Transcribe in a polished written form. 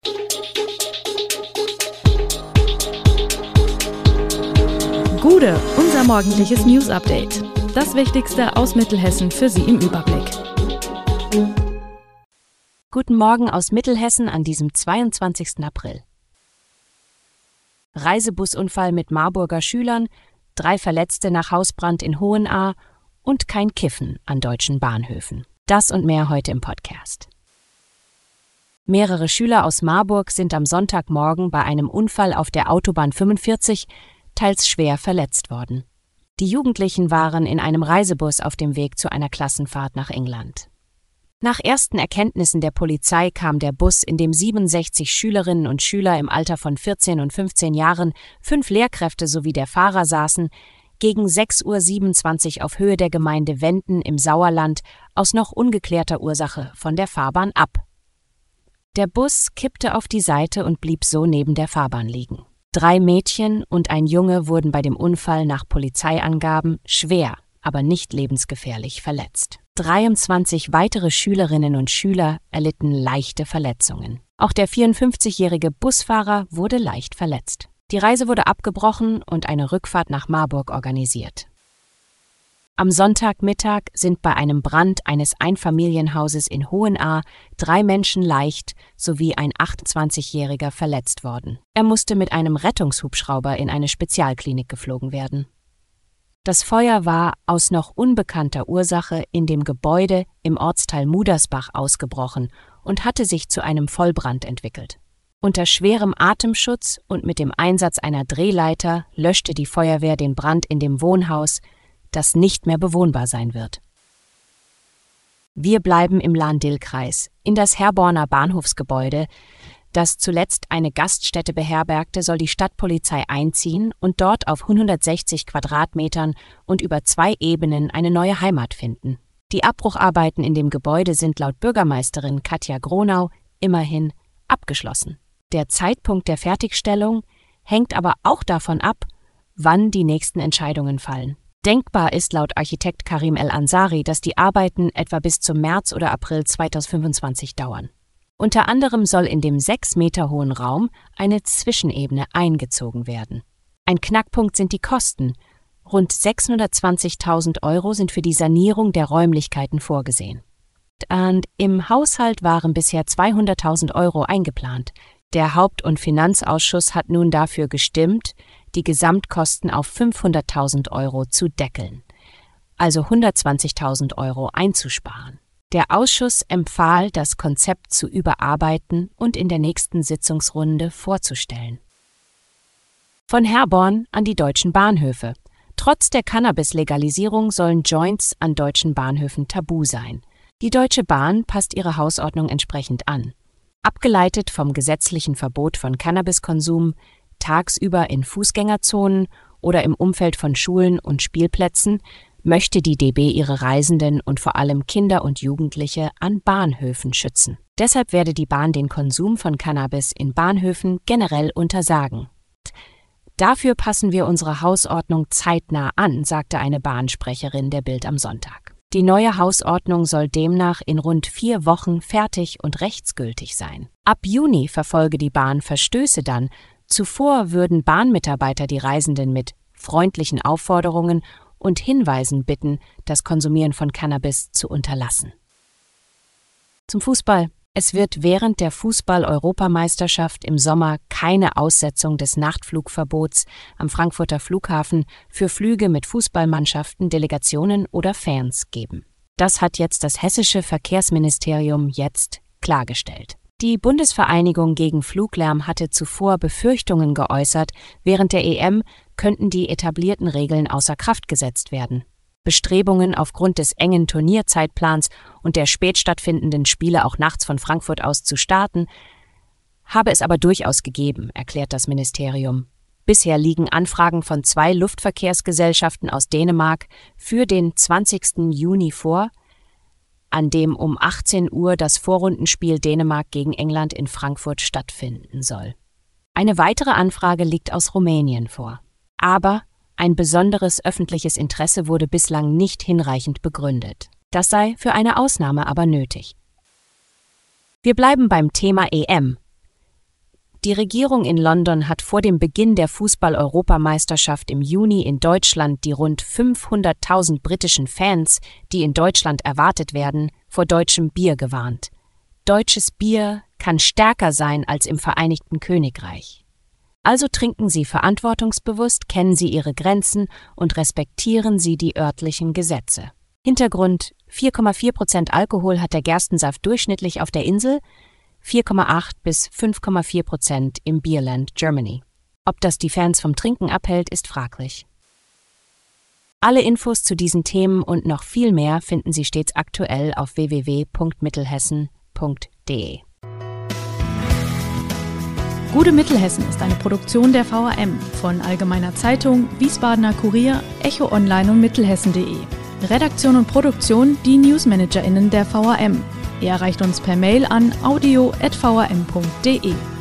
Gude, unser morgendliches News-Update. Das Wichtigste aus Mittelhessen für Sie im Überblick. Guten Morgen aus Mittelhessen an diesem 22. April. Reisebusunfall mit Marburger Schülern, 3 Verletzte nach Hausbrand in Hohenahr und kein Kiffen an deutschen Bahnhöfen. Das und mehr heute im Podcast. Mehrere Schüler aus Marburg sind am Sonntagmorgen bei einem Unfall auf der Autobahn 45 teils schwer verletzt worden. Die Jugendlichen waren in einem Reisebus auf dem Weg zu einer Klassenfahrt nach England. Nach ersten Erkenntnissen der Polizei kam der Bus, in dem 67 Schülerinnen und Schüler im Alter von 14 und 15 Jahren, 5 Lehrkräfte sowie der Fahrer saßen, gegen 6:27 Uhr auf Höhe der Gemeinde Wenden im Sauerland aus noch ungeklärter Ursache von der Fahrbahn ab. Der Bus kippte auf die Seite und blieb so neben der Fahrbahn liegen. 3 Mädchen und ein Junge wurden bei dem Unfall nach Polizeiangaben schwer, aber nicht lebensgefährlich verletzt. 23 weitere Schülerinnen und Schüler erlitten leichte Verletzungen. Auch der 54-jährige Busfahrer wurde leicht verletzt. Die Reise wurde abgebrochen und eine Rückfahrt nach Marburg organisiert. Am Sonntagmittag sind bei einem Brand eines Einfamilienhauses in Hohenahr 3 Menschen leicht sowie ein 28-Jähriger verletzt worden. Er musste mit einem Rettungshubschrauber in eine Spezialklinik geflogen werden. Das Feuer war aus noch unbekannter Ursache in dem Gebäude im Ortsteil Mudersbach ausgebrochen und hatte sich zu einem Vollbrand entwickelt. Unter schwerem Atemschutz und mit dem Einsatz einer Drehleiter löschte die Feuerwehr den Brand in dem Wohnhaus, das nicht mehr bewohnbar sein wird. Wir bleiben im Lahn-Dill-Kreis. In das Herborner Bahnhofsgebäude, das zuletzt eine Gaststätte beherbergte, soll die Stadtpolizei einziehen und dort auf 160 Quadratmetern und über 2 Ebenen eine neue Heimat finden. Die Abbrucharbeiten in dem Gebäude sind laut Bürgermeisterin Katja Gronau immerhin abgeschlossen. Der Zeitpunkt der Fertigstellung hängt aber auch davon ab, wann die nächsten Entscheidungen fallen. Denkbar ist laut Architekt Karim El-Ansari, dass die Arbeiten etwa bis zum März oder April 2025 dauern. Unter anderem soll in dem 6 Meter hohen Raum eine Zwischenebene eingezogen werden. Ein Knackpunkt sind die Kosten. Rund 620.000 € sind für die Sanierung der Räumlichkeiten vorgesehen. Und im Haushalt waren bisher 200.000 € eingeplant. Der Haupt- und Finanzausschuss hat nun dafür gestimmt, die Gesamtkosten auf 500.000 € zu deckeln, also 120.000 € einzusparen. Der Ausschuss empfahl, das Konzept zu überarbeiten und in der nächsten Sitzungsrunde vorzustellen. Von Herborn an die deutschen Bahnhöfe. Trotz der Cannabis-Legalisierung sollen Joints an deutschen Bahnhöfen tabu sein. Die Deutsche Bahn passt ihre Hausordnung entsprechend an. Abgeleitet vom gesetzlichen Verbot von Cannabiskonsum, tagsüber in Fußgängerzonen oder im Umfeld von Schulen und Spielplätzen, möchte die DB ihre Reisenden und vor allem Kinder und Jugendliche an Bahnhöfen schützen. Deshalb werde die Bahn den Konsum von Cannabis in Bahnhöfen generell untersagen. Dafür passen wir unsere Hausordnung zeitnah an, sagte eine Bahnsprecherin der Bild am Sonntag. Die neue Hausordnung soll demnach in rund 4 Wochen fertig und rechtsgültig sein. Ab Juni verfolge die Bahn Verstöße dann. Zuvor würden Bahnmitarbeiter die Reisenden mit freundlichen Aufforderungen und Hinweisen bitten, das Konsumieren von Cannabis zu unterlassen. Zum Fußball. Es wird während der Fußball-Europameisterschaft im Sommer keine Aussetzung des Nachtflugverbots am Frankfurter Flughafen für Flüge mit Fußballmannschaften, Delegationen oder Fans geben. Das hat jetzt das hessische Verkehrsministerium jetzt klargestellt. Die Bundesvereinigung gegen Fluglärm hatte zuvor Befürchtungen geäußert, während der EM könnten die etablierten Regeln außer Kraft gesetzt werden. Bestrebungen aufgrund des engen Turnierzeitplans und der spät stattfindenden Spiele auch nachts von Frankfurt aus zu starten, habe es aber durchaus gegeben, erklärt das Ministerium. Bisher liegen Anfragen von 2 Luftverkehrsgesellschaften aus Dänemark für den 20. Juni vor, an dem um 18 Uhr das Vorrundenspiel Dänemark gegen England in Frankfurt stattfinden soll. Eine weitere Anfrage liegt aus Rumänien vor. Aber ein besonderes öffentliches Interesse wurde bislang nicht hinreichend begründet. Das sei für eine Ausnahme aber nötig. Wir bleiben beim Thema EM. Die Regierung in London hat vor dem Beginn der Fußball-Europameisterschaft im Juni in Deutschland die rund 500.000 britischen Fans, die in Deutschland erwartet werden, vor deutschem Bier gewarnt. Deutsches Bier kann stärker sein als im Vereinigten Königreich. Also trinken Sie verantwortungsbewusst, kennen Sie Ihre Grenzen und respektieren Sie die örtlichen Gesetze. Hintergrund: 4,4% Alkohol hat der Gerstensaft durchschnittlich auf der Insel, 4,8 bis 5,4% im Bierland Germany. Ob das die Fans vom Trinken abhält, ist fraglich. Alle Infos zu diesen Themen und noch viel mehr finden Sie stets aktuell auf www.mittelhessen.de. Gute Mittelhessen ist eine Produktion der VRM von Allgemeiner Zeitung, Wiesbadener Kurier, Echo Online und Mittelhessen.de. Redaktion und Produktion die NewsmanagerInnen der VRM. Ihr erreicht uns per Mail an audio@vrm.de.